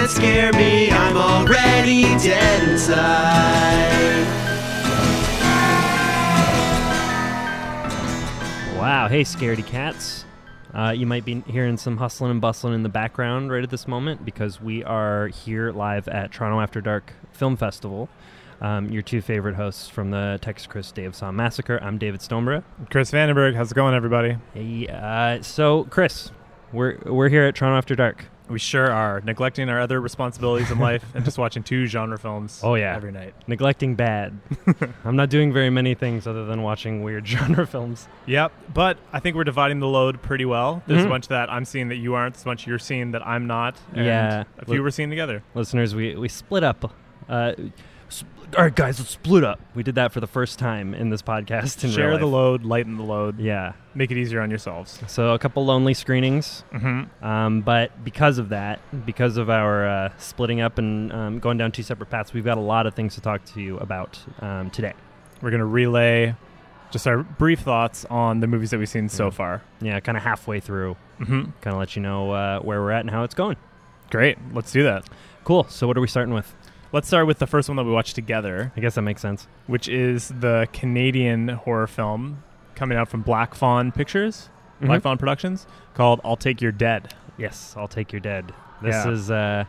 can't scare me, I'm already dead inside. Wow, hey scaredy cats. You might be hearing some hustling and bustling in the background right at this moment because we are here live at Toronto After Dark Film Festival. Your two favorite hosts from the Texas Chris Dave Saw Massacre. I'm David Stoneborough. Chris Vandenberg. How's it going, everybody? Hey, so Chris, we're here at Toronto After Dark. We sure are, neglecting our other responsibilities in life and just watching two genre films every night. Neglecting bad. I'm not doing very many things other than watching weird genre films. Yep, but I think we're dividing the load pretty well. There's a bunch that I'm seeing that you aren't, there's a bunch you're seeing that I'm not, and a few we're seeing together. Listeners, we split up. All right, guys, let's split up. We did that for the first time in this podcast. Share the load, lighten the load. Yeah. Make it easier on yourselves. So a couple lonely screenings. But because of that, because of our splitting up and going down two separate paths, we've got a lot of things to talk to you about today. We're going to relay just our brief thoughts on the movies that we've seen so far. Yeah, kind of halfway through. Kind of let you know where we're at and how it's going. Great. Let's do that. Cool. So what are we starting with? Let's start with the first one that we watched together. I guess that makes sense. Which is the Canadian horror film coming out from Black Fawn Pictures, Black Fawn Productions, called I'll Take Your Dead. Yes, I'll Take Your Dead. This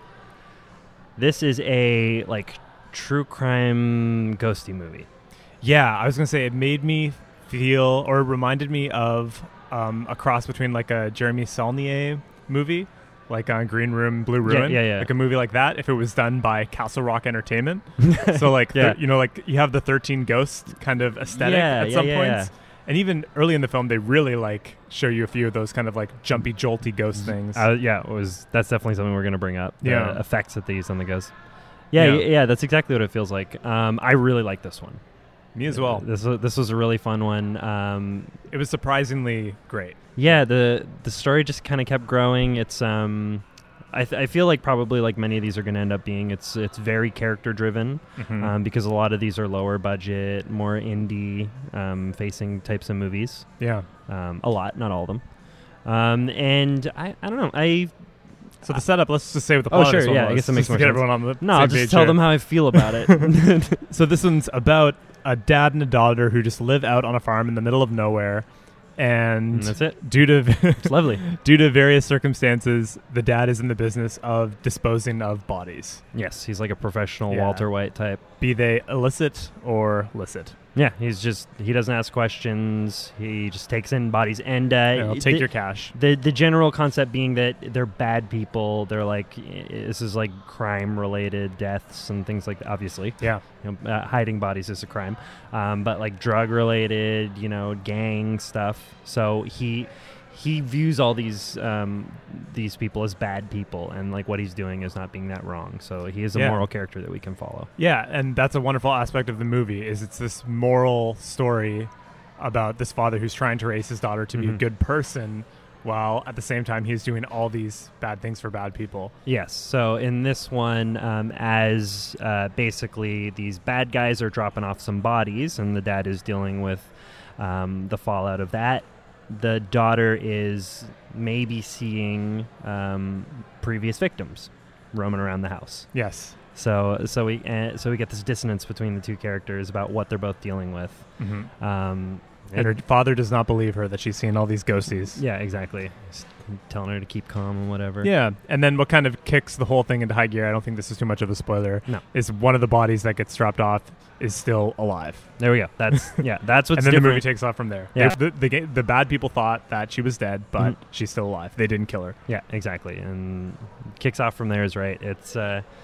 is a like true crime ghosty movie. Yeah, I was going to say it made me feel, or reminded me of a cross between like a Jeremy Saulnier movie, like on Green Room, Blue Ruin. Yeah. Like a movie like that, if it was done by Castle Rock Entertainment. So like, like you have the 13 Ghosts kind of aesthetic at some points. And even early in the film, they really like show you a few of those kind of like jumpy, jolty ghost things. That's definitely something we're going to bring up. The effects that they use on the ghosts. Yeah, that's exactly what it feels like. I really like this one. Me as well. This was a really fun one. It was surprisingly great. Yeah, the story just kind of kept growing. It's I feel like probably like many of these are going to end up being it's very character driven because a lot of these are lower budget, more indie facing types of movies. Yeah, a lot, not all of them. And I don't know. So the setup, let's just say what the plot is. Oh, sure, yeah, I guess that makes more sense. Everyone on the I'll just tell them how I feel about it. So this one's about a dad and a daughter who just live out on a farm in the middle of nowhere. And that's it. It's lovely. Due to various circumstances, the dad is in the business of disposing of bodies. Yes, he's like a professional Walter White type. Be they illicit or licit. Yeah, he doesn't ask questions. He just takes in bodies. And he'll take your cash. The general concept being that they're bad people. They're like, this is like crime-related deaths and things like that, obviously. Yeah. Hiding bodies is a crime. But like drug-related, gang stuff. So he views all these people as bad people, and like what he's doing is not being that wrong. So he is a moral character that we can follow. Yeah, and that's a wonderful aspect of the movie is it's this moral story about this father who's trying to raise his daughter to be a good person while at the same time he's doing all these bad things for bad people. Yes. So in this one, as basically these bad guys are dropping off some bodies and the dad is dealing with the fallout of that, the daughter is maybe seeing previous victims roaming around the house. Yes. So we get this dissonance between the two characters about what they're both dealing with. And her father does not believe her that she's seeing all these ghosties. Yeah, exactly. Just telling her to keep calm and whatever. Yeah, and then what kind of kicks the whole thing into high gear, I don't think this is too much of a spoiler, is one of the bodies that gets dropped off is still alive. There we go. That's what's and then different. The movie takes off from there. Yeah. The bad people thought that she was dead, but she's still alive. They didn't kill her. Yeah, exactly. And kicks off from there is right. It's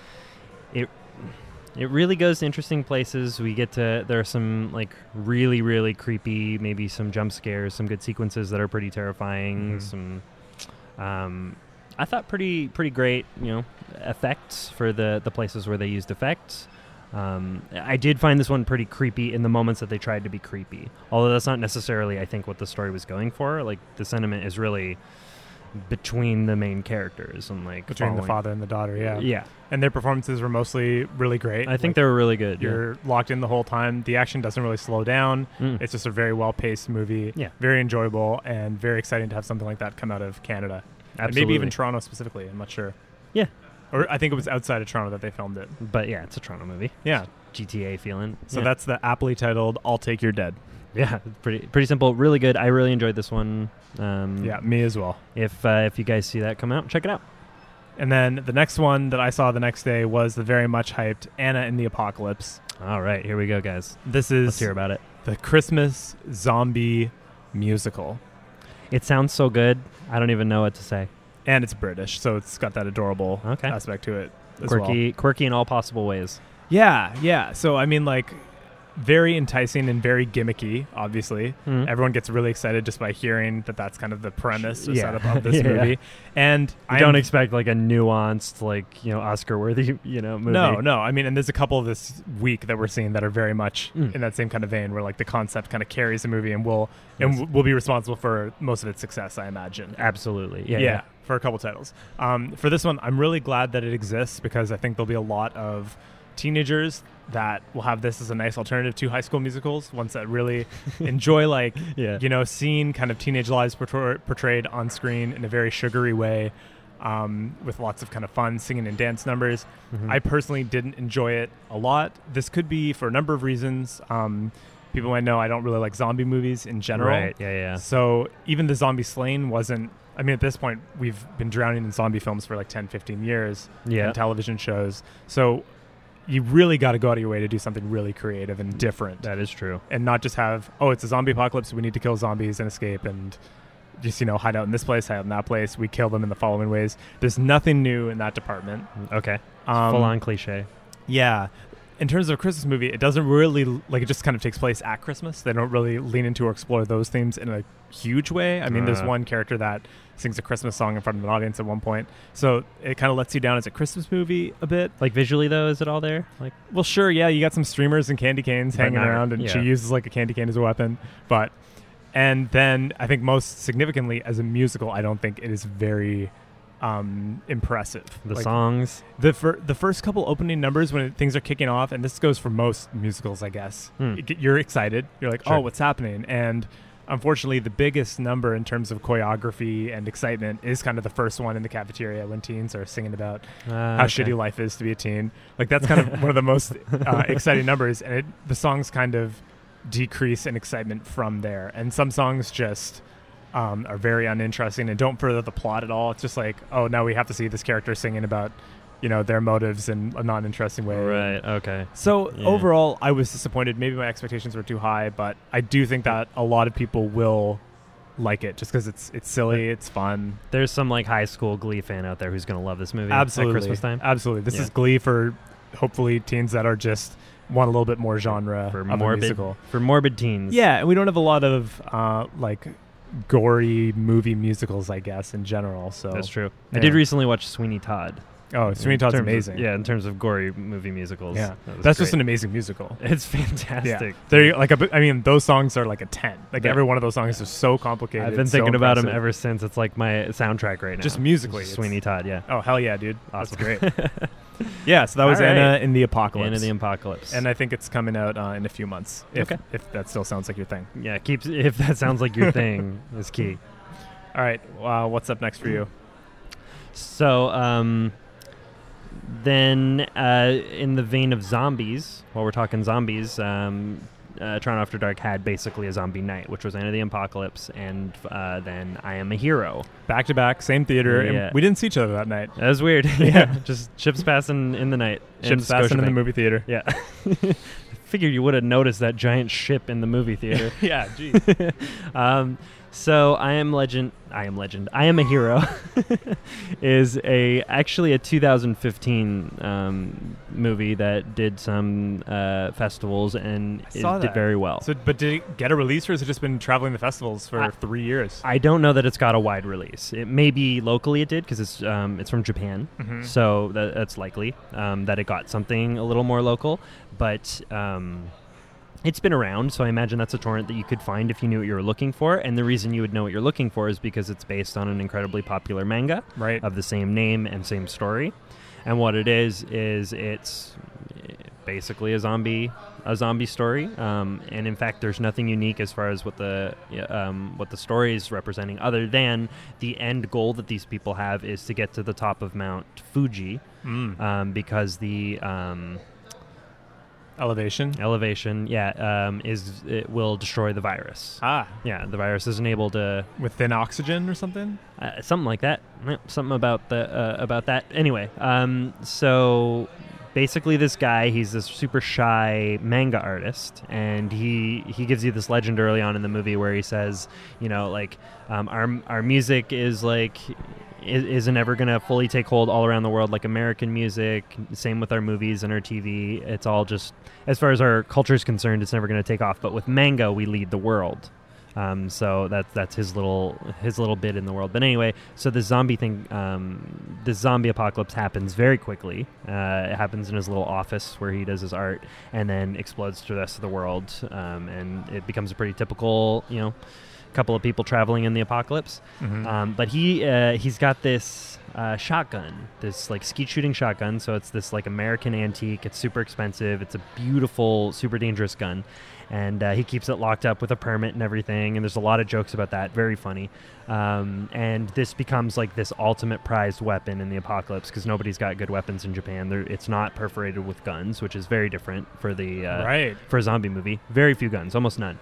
it really goes to interesting places. There are some like really, really creepy, maybe some jump scares, some good sequences that are pretty terrifying. Some, I thought pretty great, effects for the places where they used effects. I did find this one pretty creepy in the moments that they tried to be creepy. Although that's not necessarily, I think, what the story was going for. Like the sentiment is really between the main characters and like between the father and the daughter. Yeah. And their performances were mostly really great. I think they were really good. You're locked in the whole time. The action doesn't really slow down. It's just a very well-paced movie. Yeah. Very enjoyable and very exciting to have something like that come out of Canada. Absolutely. And maybe even Toronto specifically. I'm not sure. Yeah. Or I think it was outside of Toronto that they filmed it. But yeah, it's a Toronto movie. Yeah. GTA feeling. So that's the aptly titled I'll Take Your Dead. Yeah, pretty simple. Really good. I really enjoyed this one. Yeah, me as well. If you guys see that come out, check it out. And then the next one that I saw the next day was the very much hyped Anna and the Apocalypse. All right, here we go, guys. Let's hear about it. The Christmas zombie musical. It sounds so good. I don't even know what to say. And it's British, so it's got that adorable aspect to it as well. Quirky in all possible ways. Yeah. So, I mean, like, very enticing and very gimmicky, obviously. Mm-hmm. Everyone gets really excited just by hearing that that's kind of the premise or setup of this movie. And I don't expect, like, a nuanced, like, Oscar-worthy, movie. No. I mean, and there's a couple of this week that we're seeing that are very much in that same kind of vein where, like, the concept kind of carries the movie and will be responsible for most of its success, I imagine. Absolutely. Yeah. For a couple titles. For this one, I'm really glad that it exists because I think there'll be a lot of teenagers that will have this as a nice alternative to High School Musicals, ones that really enjoy, like, seeing kind of teenage lives portrayed on screen in a very sugary way, with lots of kind of fun singing and dance numbers. Mm-hmm. I personally didn't enjoy it a lot. This could be for a number of reasons. People might know I don't really like zombie movies in general. Right, yeah. So even the zombie slaying wasn't... I mean, at this point, we've been drowning in zombie films for like 10, 15 years and television shows. So you really got to go out of your way to do something really creative and different. That is true. And not just have, it's a zombie apocalypse, we need to kill zombies and escape and just, hide out in this place, hide out in that place. We kill them in the following ways. There's nothing new in that department. Okay. Full-on cliche. Yeah. In terms of a Christmas movie, it doesn't really, like, it just kind of takes place at Christmas. They don't really lean into or explore those themes in a huge way. I mean, there's one character that sings a Christmas song in front of an audience at one point. So it kind of lets you down as a Christmas movie a bit. Like, visually, though, is it all there? Like, well, sure, yeah. You got some streamers and candy canes hanging around, and she uses, like, a candy cane as a weapon. And then I think most significantly, as a musical, I don't think it is very... impressive. The songs, the first couple opening numbers when things are kicking off, and this goes for most musicals, I guess. You're excited. You're like, sure. Oh, what's happening? And unfortunately, the biggest number in terms of choreography and excitement is kind of the first one in the cafeteria when teens are singing about how shitty life is to be a teen. Like, that's kind of one of the most exciting numbers, and the songs kind of decrease in excitement from there. And some songs just are very uninteresting and don't further the plot at all. It's just like, now we have to see this character singing about, their motives in a non-interesting way. Right, okay. So overall, I was disappointed. Maybe my expectations were too high, but I do think that a lot of people will like it just because it's silly, it's fun. There's some, like, high school Glee fan out there who's going to love this movie Absolutely. at Christmas time. Absolutely. This is Glee for, hopefully, teens that are just... want a little bit more genre for of morbid, a musical. For morbid teens. Yeah, and we don't have a lot of, gory movie musicals, I guess, in general. So that's true. I did recently watch Sweeney Todd. Oh, Sweeney Todd's amazing. In terms of gory movie musicals. Yeah, that's just an amazing musical. It's fantastic. Yeah. They're like those songs are like a 10. Like, every one of those songs is so complicated. I've been thinking about them ever since. It's like my soundtrack right now. Just musically. Sweeney Todd, yeah. Oh, hell yeah, dude. Awesome. That's great. Yeah, so that was Anna in the Apocalypse. Anna in the Apocalypse. And I think it's coming out in a few months. If that still sounds like your thing. Yeah, if that sounds like your thing is key. All right, what's up next for you? So, then in the vein of zombies, while we're talking zombies, Toronto After Dark had basically a zombie night, which was Anna the Apocalypse, and then I Am a Hero. Back to back, same theater. Yeah. And we didn't see each other that night. That was weird. Yeah, just ships passing in the night. Ships passing in the movie theater. Yeah. Figured you would have noticed that giant ship in the movie theater. Yeah, geez. So I Am a Hero is actually a 2015 movie that did some festivals and did very well. So, but did it get a release, or has it just been traveling the festivals for 3 years? I don't know that it's got a wide release. It maybe locally it did because it's from Japan, so that's likely that it got something a little more local, but. It's been around, so I imagine that's a torrent that you could find if you knew what you were looking for. And the reason you would know what you're looking for is because it's based on an incredibly popular manga of the same name and same story. And what it is it's basically a zombie story. And in fact, there's nothing unique as far as what the story is representing, other than the end goal that these people have is to get to the top of Mount Fuji, because the elevation, it will destroy the virus. Yeah, the virus isn't able to with thin oxygen or something. Something like that. Something about that. Anyway, so basically this guy, he's this super shy manga artist, and he gives you this legend early on in the movie where he says, our music is like isn't ever going to fully take hold all around the world like American music. Same with our movies and our TV. It's all just, as far as our culture is concerned, it's never going to take off. But with manga, we lead the world. So that's his little bit in the world. But anyway, so this zombie thing, this zombie apocalypse happens very quickly. It happens in his little office where he does his art, and then explodes to the rest of the world. And it becomes a pretty typical, couple of people traveling in the apocalypse. But he's got this shotgun, this like skeet shooting shotgun. So it's this like American antique. It's super expensive. It's a beautiful, super dangerous gun. And he keeps it locked up with a permit and everything. And there's a lot of jokes about that. Very funny. And this becomes like this ultimate prized weapon in the apocalypse because nobody's got good weapons in Japan. It's not perforated with guns, which is very different for for a zombie movie. Very few guns, almost none.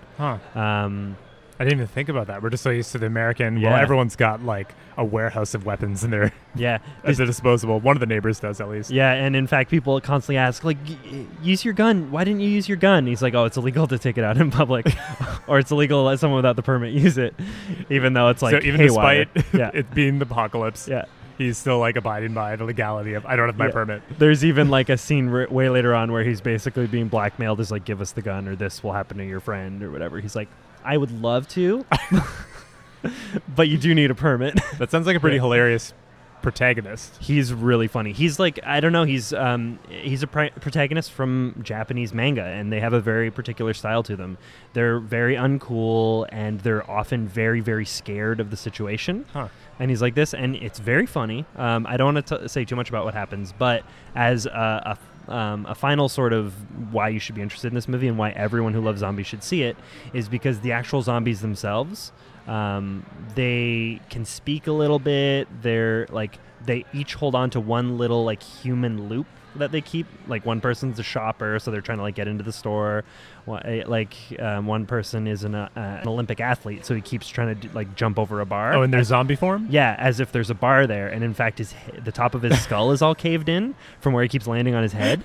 I didn't even think about that. We're just so used to the American. Well, everyone's got like a warehouse of weapons in there. As a disposable. One of the neighbors does, at least. Yeah, and in fact, people constantly ask, like, use your gun. Why didn't you use your gun? He's like, oh, it's illegal to take it out in public, or it's illegal to let someone without the permit use it, even though it's like, so even haywire. despite it being the apocalypse, he's still like abiding by the legality of I don't have my permit. There's even like a scene way later on where he's basically being blackmailed as like, give us the gun or this will happen to your friend or whatever. He's like, I would love to, but you do need a permit. That sounds like a pretty hilarious protagonist. He's really funny. He's like, I don't know, he's a protagonist from Japanese manga, and they have a very particular style to them. They're very uncool, and they're often very, very scared of the situation. And he's like this, and it's very funny. I don't want to say too much about what happens, but as a final sort of why you should be interested in this movie and why everyone who loves zombies should see it is because the actual zombies themselves, they can speak a little bit. They're like, they each hold on to one little like human loop that they keep. Like one person's a shopper, so they're trying to like get into the store. One person is an Olympic athlete, so he keeps trying to like jump over a bar. Oh, in their zombie form? Yeah, as if there's a bar there, and in fact, the top of his skull is all caved in from where he keeps landing on his head.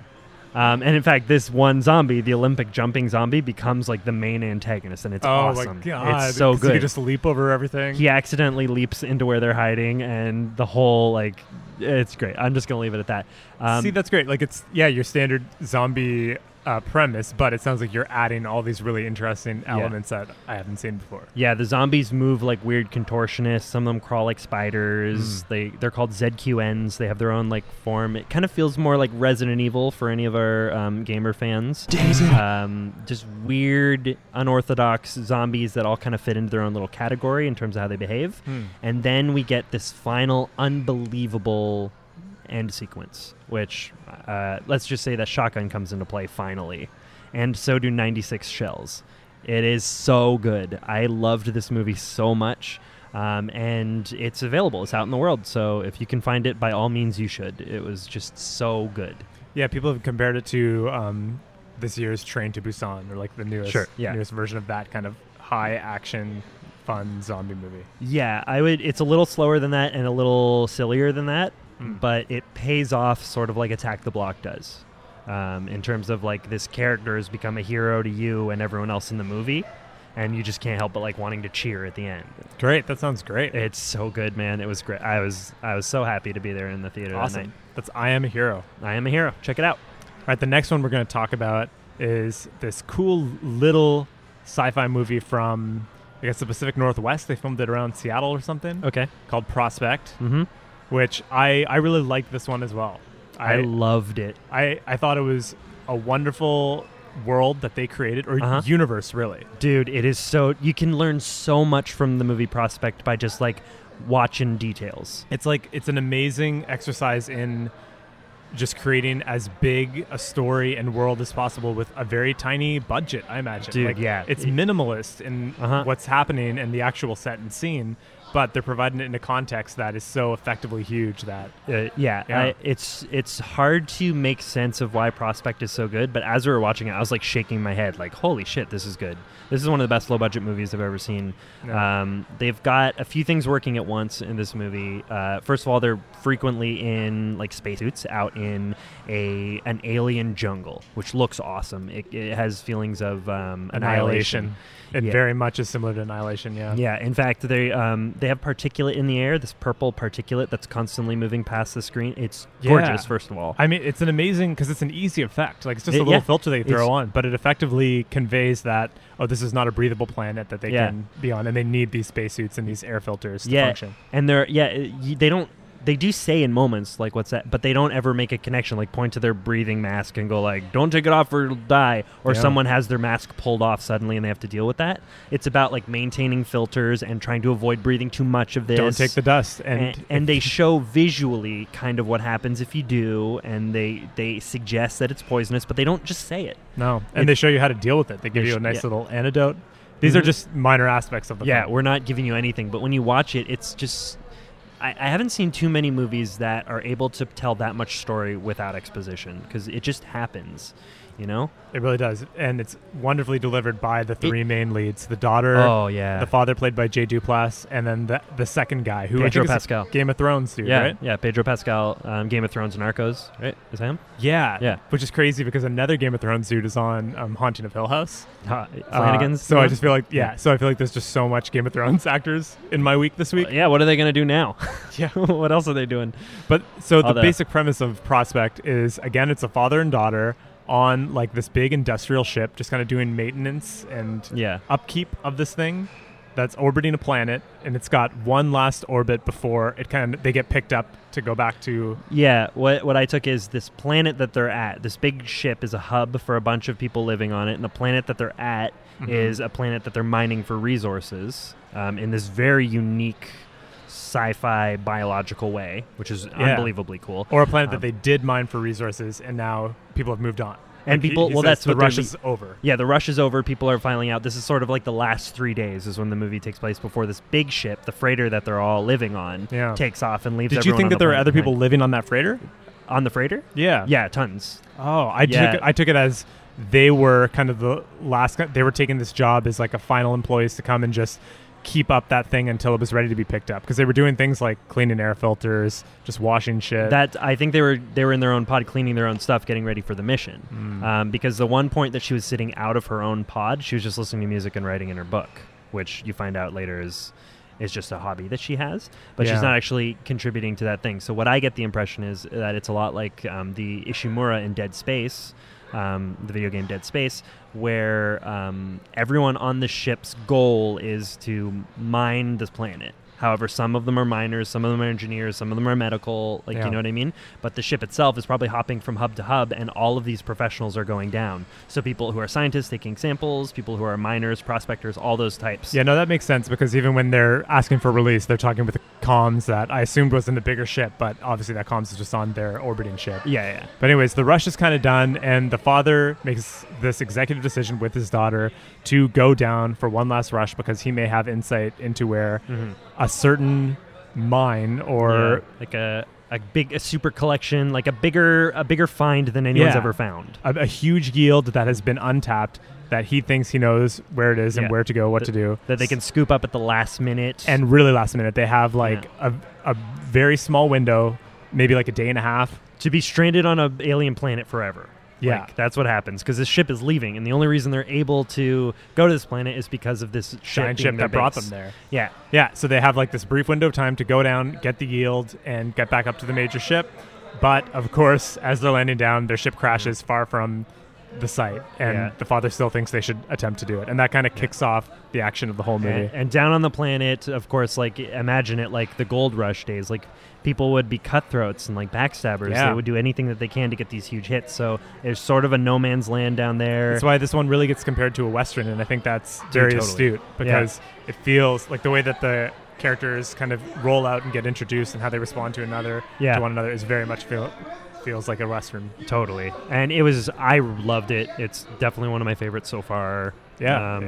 And in fact, this one zombie, the Olympic jumping zombie, becomes like the main antagonist, and it's awesome. Oh my god, it's so good. You just leap over everything. He accidentally leaps into where they're hiding, and the whole like, it's great. I'm just gonna leave it at that. See, that's great. Like it's your standard zombie premise, but it sounds like you're adding all these really interesting elements that I haven't seen before. Yeah, the zombies move like weird contortionists. Some of them crawl like spiders. They're called ZQNs. They have their own like form. It kind of feels more like Resident Evil for any of our gamer fans. Just weird, unorthodox zombies that all kind of fit into their own little category in terms of how they behave. And then we get this final unbelievable end sequence, which let's just say that shotgun comes into play finally, and so do 96 shells. It is so good. I loved this movie so much, and it's available. It's out in the world, so if you can find it, by all means you should. It was just so good. Yeah, people have compared it to this year's Train to Busan, or like the newest version of that kind of high action fun zombie movie. Yeah, it's a little slower than that and a little sillier than that, but it pays off sort of like Attack the Block does, in terms of like this character has become a hero to you and everyone else in the movie, and you just can't help but like wanting to cheer at the end. Great, that sounds great. It's so good, man. It was great. I was so happy to be there in the theater that night. That's I Am a Hero. I Am a Hero. Check it out. All right, the next one we're going to talk about is this cool little sci-fi movie from, I guess, the Pacific Northwest. They filmed it around Seattle or something. Okay. Called Prospect, which I really liked this one as well. I loved it. I thought it was a wonderful world that they created, or universe, really. Dude, it is so... You can learn so much from the movie Prospect by just, like, watching details. It's like, it's an amazing exercise in just creating as big a story and world as possible with a very tiny budget, I imagine. Dude, It's minimalist in what's happening and the actual set and scene, but they're providing it in a context that is so effectively huge that it's hard to make sense of why Prospect is so good, but as we were watching it, I was like shaking my head like, holy shit, this is good. This is one of the best low budget movies I've ever seen. They've got a few things working at once in this movie. First of all, they're frequently in like spacesuits out in an alien jungle, which looks awesome. It has feelings of Annihilation. It very much is similar to Annihilation, yeah. Yeah, in fact, they have particulate in the air, this purple particulate that's constantly moving past the screen. It's gorgeous, first of all. I mean, it's an amazing, because it's an easy effect. Like, it's just a little filter they throw on, but it effectively conveys that, this is not a breathable planet that they can be on, and they need these spacesuits and these air filters to function. And they do say in moments, like, what's that? But they don't ever make a connection, like point to their breathing mask and go like, don't take it off or you'll die. Or someone has their mask pulled off suddenly and they have to deal with that. It's about like maintaining filters and trying to avoid breathing too much of this. Don't take the dust. And they show visually kind of what happens if you do, and they suggest that it's poisonous, but they don't just say it. No, and they show you how to deal with it. They give you a nice little antidote. These are just minor aspects of the film. Yeah, we're not giving you anything, but when you watch it, it's just... I haven't seen too many movies that are able to tell that much story without exposition, because it just happens, you know? It really does. And it's wonderfully delivered by the three main leads. The daughter, the father played by Jay Duplass, and then the second guy, who Pedro I think Pascal. is Game of Thrones dude, right? Yeah, Pedro Pascal, Game of Thrones and Narcos, right? Is that him? Yeah. Which is crazy because another Game of Thrones dude is on Haunting of Hill House. Flanagan's. So I just feel like, so I feel like there's just so much Game of Thrones actors in my week this week. What are they going to do now? Yeah. What else are they doing? But so the basic premise of Prospect is, again, it's a father and daughter on like this big industrial ship, just kind of doing maintenance and upkeep of this thing that's orbiting a planet, and it's got one last orbit before they get picked up to go back to... Yeah, what I took is this planet that they're at, this big ship is a hub for a bunch of people living on it, and the planet that they're at is a planet that they're mining for resources in this very unique sci-fi biological way, which is unbelievably cool. Or a planet that they did mine for resources, and now people have moved on. And people, that's the rush is over. Yeah, the rush is over. People are filing out. This is sort of like the last 3 days is when the movie takes place before this big ship, the freighter that they're all living on, takes off and leaves. Did you think that there were other people living on that freighter? On the freighter? Yeah. Yeah, tons. Oh, I took it as they were kind of the last. They were taking this job as like a final employees to come and just keep up that thing until it was ready to be picked up, because they were doing things like cleaning air filters, just washing shit. That I think they were in their own pod cleaning their own stuff, getting ready for the mission. Because the one point that she was sitting out of her own pod, she was just listening to music and writing in her book, which you find out later is just a hobby that she has, but she's not actually contributing to that thing. So what I get the impression is that it's a lot like the Ishimura in Dead Space, the video game Dead Space, where everyone on the ship's goal is to mine this planet. However, some of them are miners, some of them are engineers, some of them are medical, you know what I mean? But the ship itself is probably hopping from hub to hub, and all of these professionals are going down. So people who are scientists taking samples, people who are miners, prospectors, all those types. Yeah, no, that makes sense, because even when they're asking for release, they're talking with the comms that I assumed was in the bigger ship, but obviously that comms is just on their orbiting ship. Yeah. But anyways, the rush is kind of done, and the father makes this executive decision with his daughter to go down for one last rush, because he may have insight into where a certain mine or like a super collection, like a bigger find than anyone's ever found. A huge yield that has been untapped, that he thinks he knows where it is and where to go, what to do. That they can scoop up at the last minute. And really last minute. They have a very small window, maybe like a day and a half. To be stranded on an alien planet forever. Yeah. That's what happens, because this ship is leaving, and the only reason they're able to go to this planet is because of this giant ship that brought them there. Yeah. So they have like this brief window of time to go down, get the yield, and get back up to the major ship. But of course, as they're landing down, their ship crashes far from the site, and the father still thinks they should attempt to do it, and that kind of kicks off the action of the whole movie. And down on the planet, of course, like imagine it like the gold rush days, like people would be cutthroats and like backstabbers. They would do anything that they can to get these huge hits. So there's sort of a no man's land down there. That's why this one really gets compared to a Western, and I think that's very astute, because it feels like the way that the characters kind of roll out and get introduced and how they respond to one another is very much feels like a Western. Totally. And I loved it. It's definitely one of my favorites so far. Yeah.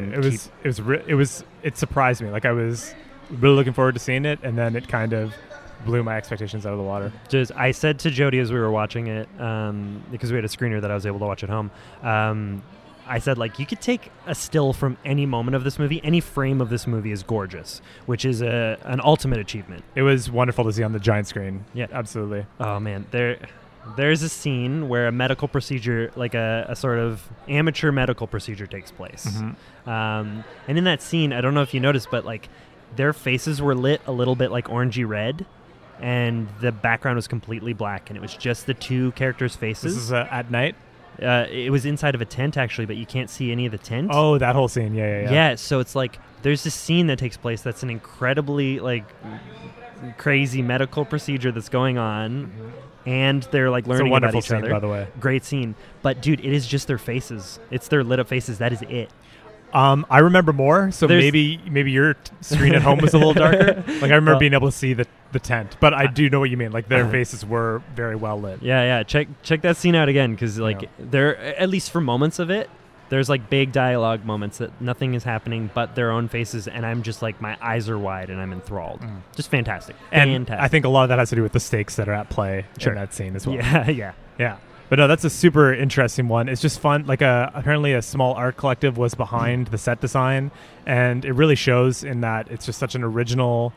It surprised me. Like, I was really looking forward to seeing it, and then it kind of blew my expectations out of the water. I said to Jody as we were watching it, because we had a screener that I was able to watch at home, I said, like, you could take a still from any moment of this movie. Any frame of this movie is gorgeous, which is an ultimate achievement. It was wonderful to see on the giant screen. Yeah. Absolutely. Oh, man. There's a scene where a medical procedure, like a sort of amateur medical procedure takes place. Mm-hmm. And in that scene, I don't know if you noticed, but, like, their faces were lit a little bit like orangey red, and the background was completely black, and it was just the two characters' faces. This is at night? It was inside of a tent, actually, but you can't see any of the tent. Oh, that whole scene. Yeah. Yeah, so it's like there's this scene that takes place that's an incredibly, like, crazy medical procedure that's going on, mm-hmm. and they're, like, learning about each other. It's a wonderful scene, by the way. Great scene. But, dude, it is just their faces. It's their lit-up faces. That is it. I remember more, so maybe your screen at home was a little darker. Like, I remember being able to see the tent, but I do know what you mean. Like, their faces were very well lit. Yeah. Check that scene out again, because, like, there, at least for moments of it, there's, like, big dialogue moments that nothing is happening but their own faces, and I'm just, like, my eyes are wide and I'm enthralled. Just fantastic. And I think a lot of that has to do with the stakes that are at play in that scene as well. Yeah. But no, that's a super interesting one. It's just fun. Like, apparently a small art collective was behind the set design, and it really shows in that it's just such an original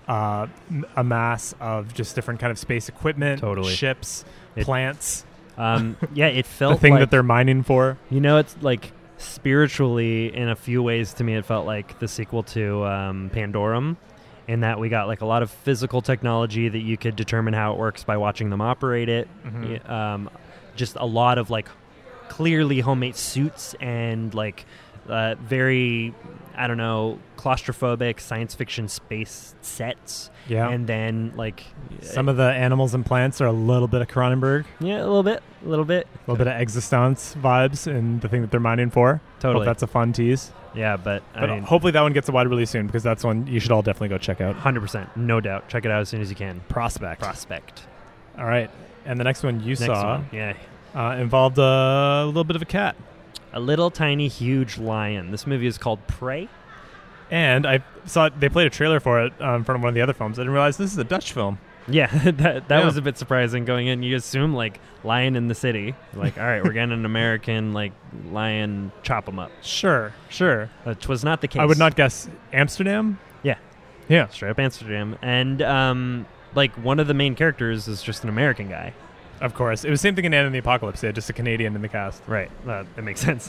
amass of just different kind of space equipment, ships, plants. It felt the thing that they're mining for. You know, it's like spiritually, in a few ways, to me, it felt like the sequel to Pandorum, in that we got, like, a lot of physical technology that you could determine how it works by watching them operate it. Mm-hmm. Just a lot of, like, clearly homemade suits and, like, very, I don't know, claustrophobic science fiction space sets. Yeah. And then, like, some of the animals and plants are a little bit of Cronenberg. Yeah, a little bit. A little bit of Existence vibes in the thing that they're mining for. Totally. Hope that's a fun tease. Yeah, but I mean, hopefully that one gets a wide release soon, because that's one you should all definitely go check out. 100%. No doubt. Check it out as soon as you can. Prospect. All right. And the next one you saw yeah, involved a little bit of a cat. A little tiny huge lion. This movie is called Prey. And I saw they played a trailer for it in front of one of the other films. I didn't realize this is a Dutch film. Yeah, that was a bit surprising going in. You assume, like, lion in the city. Like, all right, we're getting an American, like, lion, chop them up. Sure. Which was not the case. I would not guess Amsterdam. Yeah. Straight up Amsterdam. And, like, one of the main characters is just an American guy. Of course. It was the same thing in Anne and the Apocalypse. They had just a Canadian in the cast. Right. That makes sense.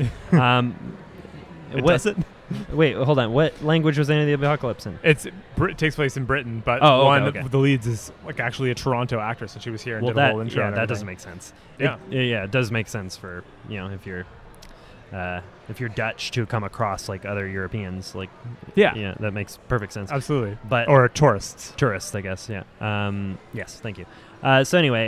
Does it? Wait, hold on. What language was Anne of the Apocalypse in? It takes place in Britain, but one of the leads is, like, actually a Toronto actress, and she was here and did a whole intro. Yeah, that doesn't make sense. Yeah. It does make sense for, you know, if you're Dutch to come across, like, other Europeans, like, yeah, that makes perfect sense. Absolutely. But or tourists, I guess. Yeah. Yes. Thank you. So anyway,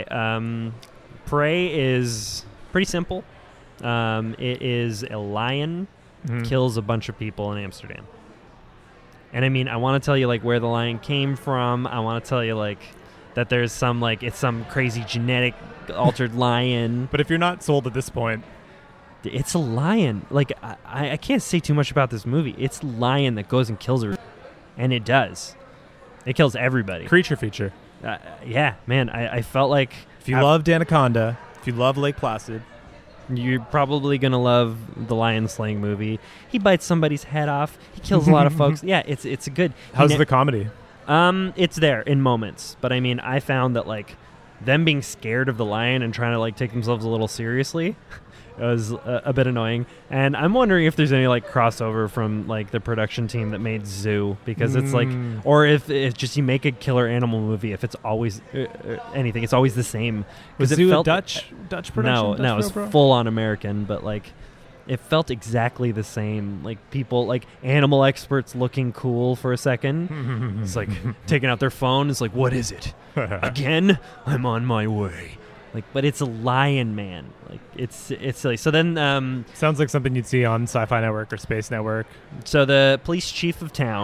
Prey is pretty simple. It is a lion kills a bunch of people in Amsterdam. And I mean, I want to tell you, like, where the lion came from. I want to tell you, like, that there's some, like, it's some crazy genetic altered lion. But if you're not sold at this point, it's a lion. Like, I can't say too much about this movie. It's a lion that goes and kills her. And it does. It kills everybody. Creature feature. Yeah, man. I felt like... If you loved Anaconda, if you love Lake Placid, you're probably going to love the lion slaying movie. He bites somebody's head off. He kills a lot of folks. Yeah, it's a good... How's the comedy? It's there in moments. But, I mean, I found that, like, them being scared of the lion and trying to, like, take themselves a little seriously... It was a bit annoying. And I'm wondering if there's any, like, crossover from, like, the production team that made Zoo, because it's like, or if just you make a killer animal movie, if it's always anything, it's always the same. Was Zoo a Dutch production? No, it was full on American, but, like, it felt exactly the same. Like, people, like, animal experts looking cool for a second. It's like taking out their phone. It's like, what is it? Again? I'm on my way. Like, but it's a lion, man. Like, it's silly. So then, sounds like something you'd see on Sci-Fi Network or Space Network. So the police chief of town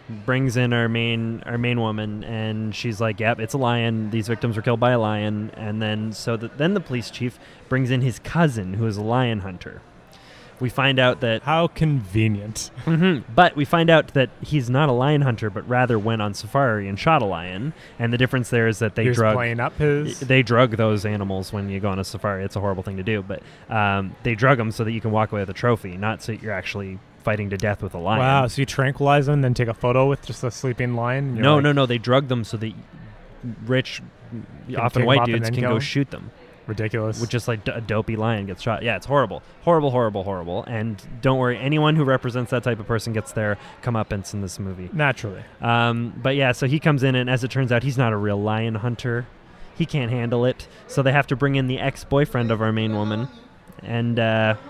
brings in our main woman, and she's like, "Yep, it's a lion. These victims were killed by a lion." And then then the police chief brings in his cousin, who is a lion hunter. We find out that how convenient. But we find out that he's not a lion hunter, but rather went on safari and shot a lion. And the difference there is that they drug those animals when you go on a safari. It's a horrible thing to do, but they drug them so that you can walk away with a trophy, not so that you're actually fighting to death with a lion. Wow, so you tranquilize them and then take a photo with just a sleeping lion? No. They drug them so that rich, often white dudes can go shoot them. Ridiculous. With just like a dopey lion gets shot. Yeah, it's horrible. Horrible. And don't worry, anyone who represents that type of person gets their comeuppance in this movie. Naturally. But yeah, so he comes in, and as it turns out, he's not a real lion hunter. He can't handle it. So they have to bring in the ex-boyfriend of our main woman. And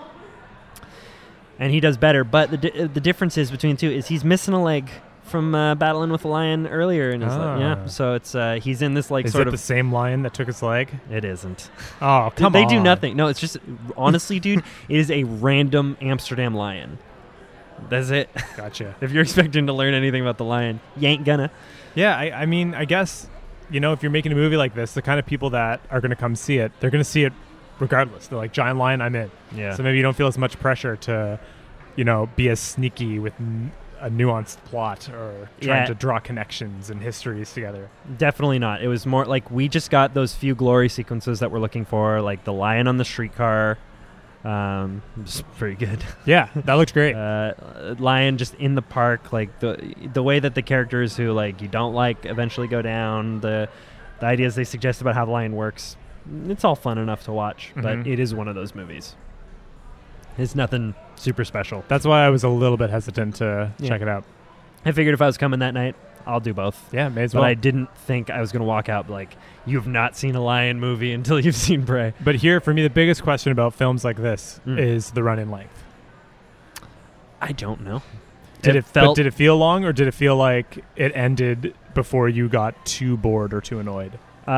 he does better. But the difference is between the two is he's missing a leg from battling with a lion earlier in his life. Yeah, so it's he's in this is it the same lion that took his leg? It isn't. Oh, come on. They do nothing. No, it's just honestly, dude, it is a random Amsterdam lion. That's it. Gotcha. If you're expecting to learn anything about the lion, you ain't gonna. Yeah, I mean, I guess, if you're making a movie like this, the kind of people that are going to come see it, they're going to see it regardless. They're like, giant lion, I'm in. Yeah. So maybe you don't feel as much pressure to, be as sneaky with a nuanced plot or trying to draw connections and histories together. Definitely not. It was more like we just got those few glory sequences that we're looking for, like the lion on the streetcar. It's pretty good. Yeah, that looked great. Lion just in the park, like the way that the characters who like you don't like eventually go down, the ideas they suggest about how the lion works. It's all fun enough to watch, but it is one of those movies. It's nothing super special. That's why I was a little bit hesitant to check it out. I figured if I was coming that night, I'll do both. Yeah, may as well. But I didn't think I was going to walk out like, you've not seen a lion movie until you've seen Prey. But here, for me, the biggest question about films like this is the run-in length. I don't know. Did it feel long, or did it feel like it ended before you got too bored or too annoyed?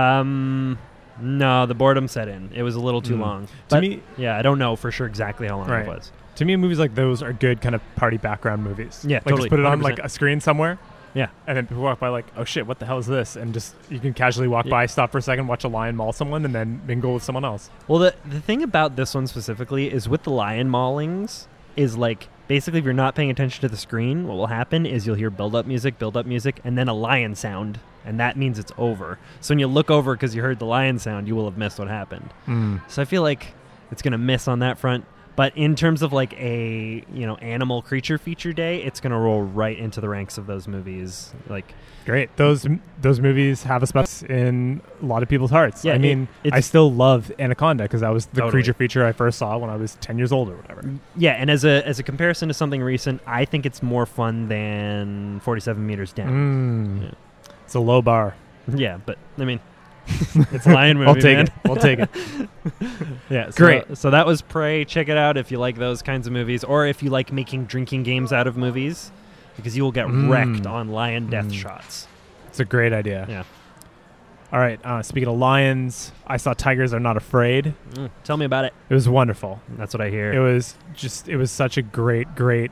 No, the boredom set in. It was a little too long. To me, I don't know for sure exactly how long it was. To me, movies like those are good kind of party background movies. Yeah, like totally. Just put it 100%. on like a screen somewhere. Yeah. And then people walk by like, oh shit, what the hell is this? And just you can casually walk by, stop for a second, watch a lion maul someone, and then mingle with someone else. Well, the thing about this one specifically is with the lion maulings is like basically if you're not paying attention to the screen, what will happen is you'll hear build-up music, and then a lion sound. And that means it's over. So when you look over because you heard the lion sound, you will have missed what happened. So I feel like it's going to miss on that front. But in terms of like a animal creature feature day, it's going to roll right into the ranks of those movies. Like, great. Those movies have a spot in a lot of people's hearts. Yeah, I mean, I still love Anaconda because that was the creature feature I first saw when I was 10 years old or whatever. Yeah, and as a comparison to something recent, I think it's more fun than 47 Meters Down. Yeah. It's a low bar. Yeah, but I mean, it's a lion movie. We'll take it. Yeah, great. So that was Prey. Check it out if you like those kinds of movies, or if you like making drinking games out of movies, because you will get wrecked on lion death shots. It's a great idea. Yeah. All right. Speaking of lions, I saw Tigers Are Not Afraid. Tell me about it. It was wonderful. That's what I hear. It was such a great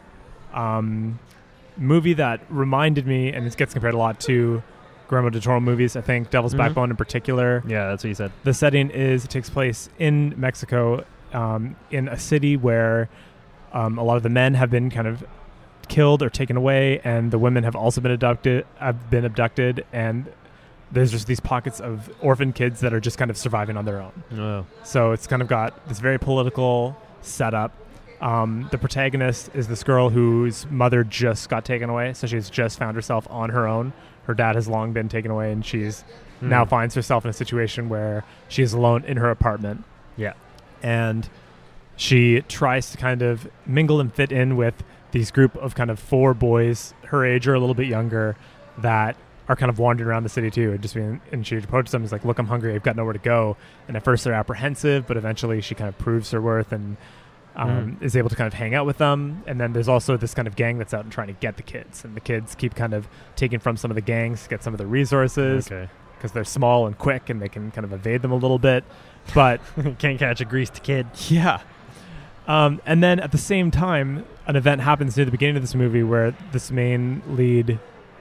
movie that reminded me, and it gets compared a lot to Guillermo del Toro movies, I think, Devil's Backbone in particular. Yeah, that's what you said. The setting it takes place in Mexico, in a city where a lot of the men have been kind of killed or taken away, and the women have also been abducted, and there's just these pockets of orphan kids that are just kind of surviving on their own. Oh. So it's kind of got this very political setup. The protagonist is this girl whose mother just got taken away, so she's just found herself on her own. Her dad has long been taken away, and she's now finds herself in a situation where she is alone in her apartment. Yeah. And she tries to kind of mingle and fit in with these group of kind of 4 boys her age or a little bit younger that are kind of wandering around the city too. And she approaches them and is like, look, I'm hungry. I've got nowhere to go. And at first they're apprehensive, but eventually she kind of proves her worth and is able to kind of hang out with them. And then there's also this kind of gang that's out and trying to get the kids. And the kids keep kind of taking from some of the gangs to get some of the resources because they're small and quick and they can kind of evade them a little bit. But can't catch a greased kid. Yeah. And then at the same time, an event happens near the beginning of this movie where this main lead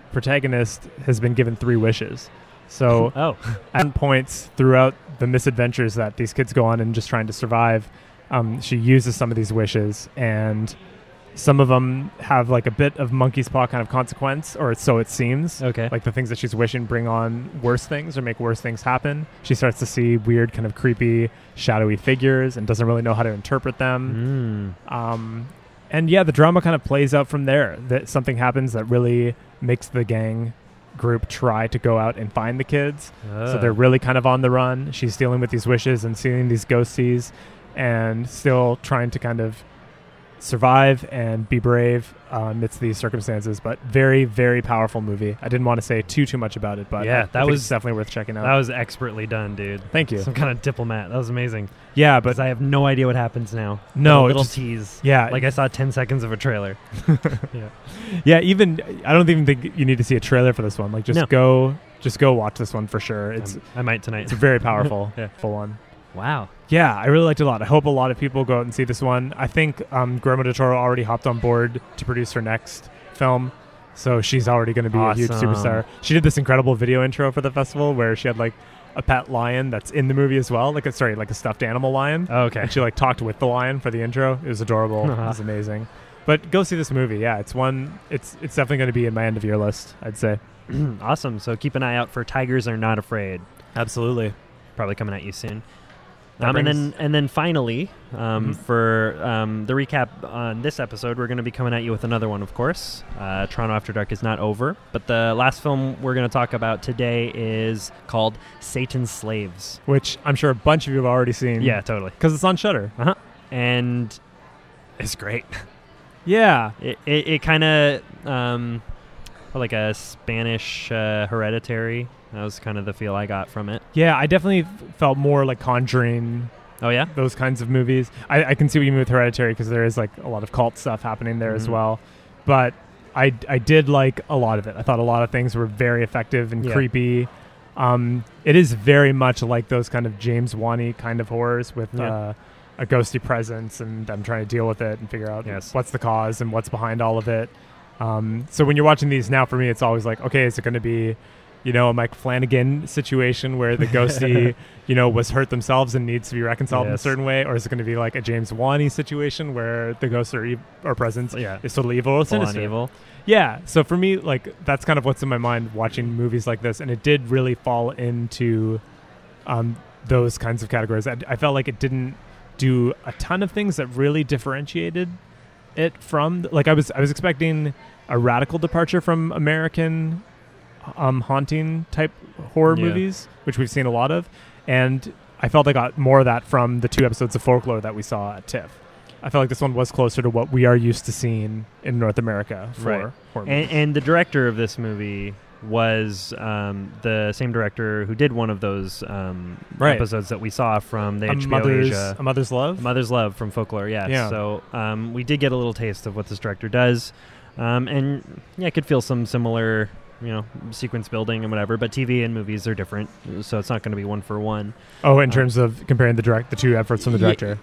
protagonist has been given 3 wishes. So at points throughout the misadventures that these kids go on and just trying to survive, she uses some of these wishes, and some of them have like a bit of monkey's paw kind of consequence, or so it seems. Okay. Like the things that she's wishing bring on worse things or make worse things happen. She starts to see weird kind of creepy, shadowy figures and doesn't really know how to interpret them. And yeah, the drama kind of plays out from there. That something happens that really makes the gang group try to go out and find the kids. So they're really kind of on the run. She's dealing with these wishes and seeing these ghosties and still trying to kind of survive and be brave amidst these circumstances. But very, very powerful movie. I didn't want to say too much about it, but yeah, I think it's definitely worth checking out. That was expertly done, dude. Thank you. Some kind of diplomat. That was amazing. Yeah, but I have no idea what happens now. No, a little tease. Yeah, like I saw 10 seconds of a trailer. Yeah. Even I don't even think you need to see a trailer for this one. Like just go watch this one for sure. It's I might tonight. It's very powerful. Full on. Wow. Yeah, I really liked it a lot. I hope a lot of people go out and see this one. I think Guillermo del Toro already hopped on board to produce her next film, so she's already going to be a huge superstar. She did this incredible video intro for the festival where she had like a pet lion that's in the movie as well, like a stuffed animal lion. Oh, okay. And she like talked with the lion for the intro. It was adorable. It was amazing. But go see this movie. Yeah, it's definitely going to be in my end of year list, I'd say. Awesome. So keep an eye out for Tigers Are Not Afraid. Absolutely. Probably coming at you soon. And then finally, for the recap on this episode, we're going to be coming at you with another one, of course. Toronto After Dark is not over, but the last film we're going to talk about today is called Satan's Slaves, which I'm sure a bunch of you have already seen. Yeah, totally, because it's on Shudder. And it's great. Yeah, it kind of like a Spanish Hereditary. That was kind of the feel I got from it. Yeah, I definitely felt more like Conjuring. Oh, yeah? Those kinds of movies. I can see what you mean with Hereditary because there is like a lot of cult stuff happening there as well. But I did like a lot of it. I thought a lot of things were very effective and creepy. It is very much like those kind of James Wan-y kind of horrors with a ghosty presence and them trying to deal with it and figure out what's the cause and what's behind all of it. So when you're watching these now, for me, it's always like, okay, is it going to be a Mike Flanagan situation where the ghosty, was hurt themselves and needs to be reconciled in a certain way? Or is it going to be like a James Wan-y situation where the ghost or presence is totally evil or sinister? Evil. Yeah. So for me, like, that's kind of what's in my mind watching movies like this. And it did really fall into those kinds of categories. I felt like it didn't do a ton of things that really differentiated it from, like, I was expecting a radical departure from American haunting type horror movies, which we've seen a lot of, and I felt I got more of that from the 2 episodes of Folklore that we saw at TIFF. I felt like this one was closer to what we are used to seeing in North America for horror movies. And the director of this movie was the same director who did one of those episodes that we saw from the HBO Asia. A Mother's Love? A Mother's Love from Folklore, yeah. So we did get a little taste of what this director does. And I could feel some similar sequence building and whatever, but TV and movies are different, so it's not going to be one for one. Oh, in terms of comparing the 2 efforts from the director.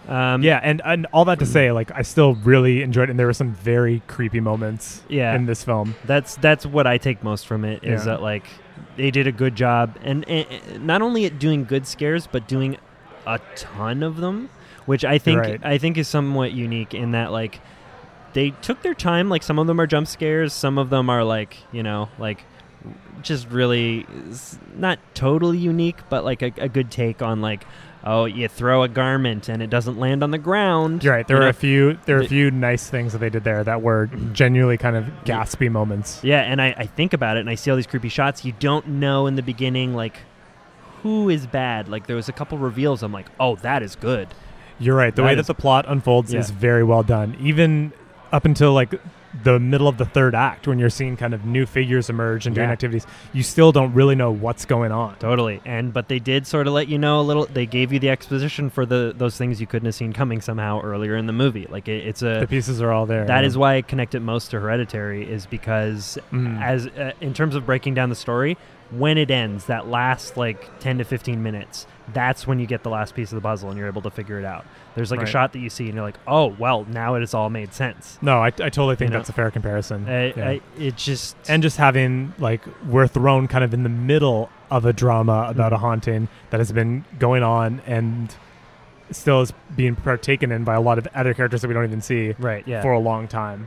And all that to say, like, I still really enjoyed it, and there were some very creepy moments in this film. That's what I take most from it, is that, like, they did a good job, and not only at doing good scares, but doing a ton of them, which I think is somewhat unique in that, like, they took their time. Like, some of them are jump scares, some of them are like, like, just really not totally unique, but like a good take on, like, oh, you throw a garment and it doesn't land on the ground. You're right. There are a few nice things that they did there that were genuinely kind of gaspy moments. Yeah, and I think about it and I see all these creepy shots. You don't know in the beginning, like, who is bad. Like, there was a couple reveals. I'm like, oh, that is good. You're right. The way that the plot unfolds is very well done. Even up until, like, the middle of the 3rd act, when you're seeing kind of new figures emerge and doing activities, you still don't really know what's going on. Totally. But they did sort of let you know a little. They gave you the exposition for those things you couldn't have seen coming somehow earlier in the movie. Like, the pieces are all there. That is why I connect it most to Hereditary, is because as in terms of breaking down the story, when it ends, that last, like, 10 to 15 minutes, that's when you get the last piece of the puzzle and you're able to figure it out. There's like a shot that you see and you're like, oh, well, now it has all made sense. No, I totally think that's a fair comparison. It just... And just having, like, we're thrown kind of in the middle of a drama about a haunting that has been going on and still is being partaken in by a lot of other characters that we don't even see for a long time.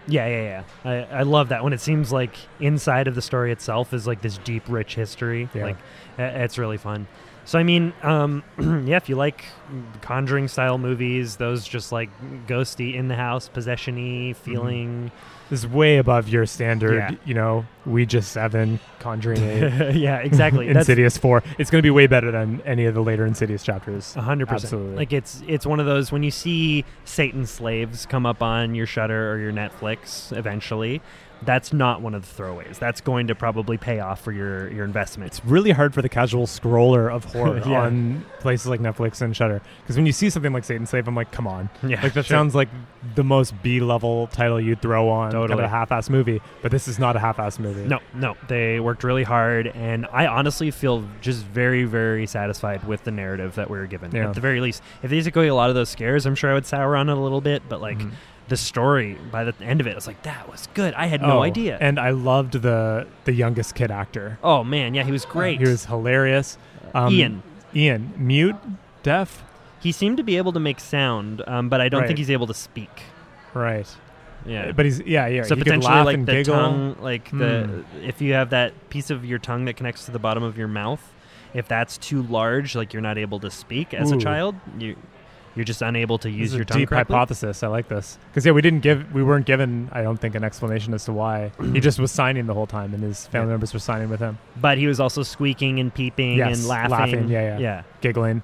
I love that when it seems like inside of the story itself is like this deep, rich history. Like, it's really fun. So, I mean, if you like Conjuring-style movies, those just like ghosty, in the house, possession-y feeling. This is way above your standard, Ouija 7, Conjuring 8. Yeah, exactly. Insidious 4. It's going to be way better than any of the later Insidious chapters. 100%. Absolutely. Like, it's one of those, when you see Satan's Slaves come up on your Shudder or your Netflix eventually, that's not one of the throwaways. That's going to probably pay off for your investment. It's really hard for the casual scroller of horror on places like Netflix and Shudder, because when you see something like Satan's Slave, I'm like, come on. Like, that sounds like the most B-level title you'd throw on kind of a half-ass movie, but this is not a half-ass movie. No. They worked really hard, and I honestly feel just very, very satisfied with the narrative that we were given. At the very least. If they took away a lot of those scares, I'm sure I would sour on it a little bit, but like... The story, by the end of it, I was like, that was good. I had no idea. And I loved the youngest kid actor. Oh, man. Yeah, he was great. He was hilarious. Ian, mute, deaf? He seemed to be able to make sound, but I don't think he's able to speak. Right. Yeah. But he's, So he potentially, could laugh like, and the giggle. tongue, like, if you have that piece of your tongue that connects to the bottom of your mouth, if that's too large, like, you're not able to speak as a child, you're just unable to use your tongue deep correctly. Hypothesis. I like this. Because, we weren't given, I don't think, an explanation as to why. He just was signing the whole time, and his family members were signing with him. But he was also squeaking and peeping and laughing. Giggling.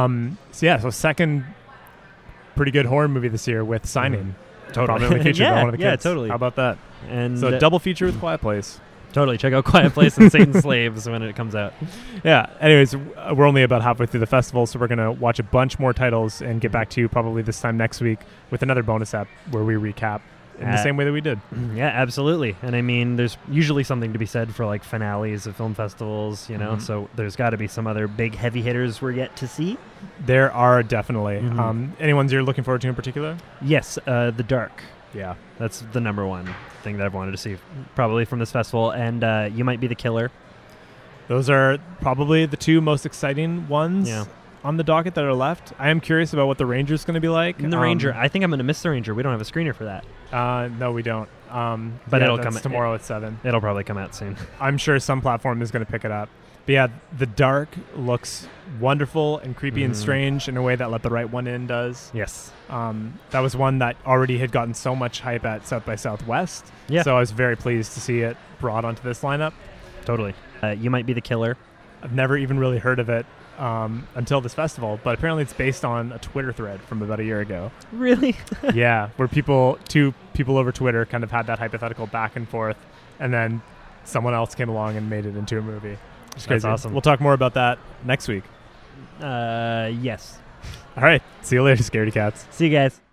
So second pretty good horror movie this year with Signing. Prominently featured by one of the kids. Yeah, totally. How about that? And so double feature with Quiet Place. Totally. Check out Quiet Place and Satan's Slaves when it comes out. Yeah. Anyways, we're only about halfway through the festival, so we're going to watch a bunch more titles and get back to you probably this time next week with another bonus app where we recap in the same way that we did. Yeah, absolutely. And I mean, there's usually something to be said for like finales of film festivals, so there's got to be some other big heavy hitters we're yet to see. There are definitely. Any ones you're looking forward to in particular? Yes, The Dark. Yeah. That's the number one thing that I've wanted to see probably from this festival. And You Might Be the Killer. Those are probably the two most exciting ones on the docket that are left. I am curious about what The Ranger is going to be like. And The Ranger, I think I'm going to miss The Ranger. We don't have a screener for that. No, we don't. But it'll come tomorrow at 7. It'll probably come out soon. I'm sure some platform is going to pick it up. But yeah, The Dark looks wonderful and creepy and strange in a way that Let the Right One In does. Yes. That was one that already had gotten so much hype at South by Southwest. Yeah. So I was very pleased to see it brought onto this lineup. Totally. You Might Be the Killer. I've never even really heard of it until this festival, but apparently it's based on a Twitter thread from about a year ago. Really? Yeah, where two people over Twitter kind of had that hypothetical back and forth, and then someone else came along and made it into a movie. That's awesome. We'll talk more about that next week. Yes. All right. See you later, Scaredy Cats. See you guys.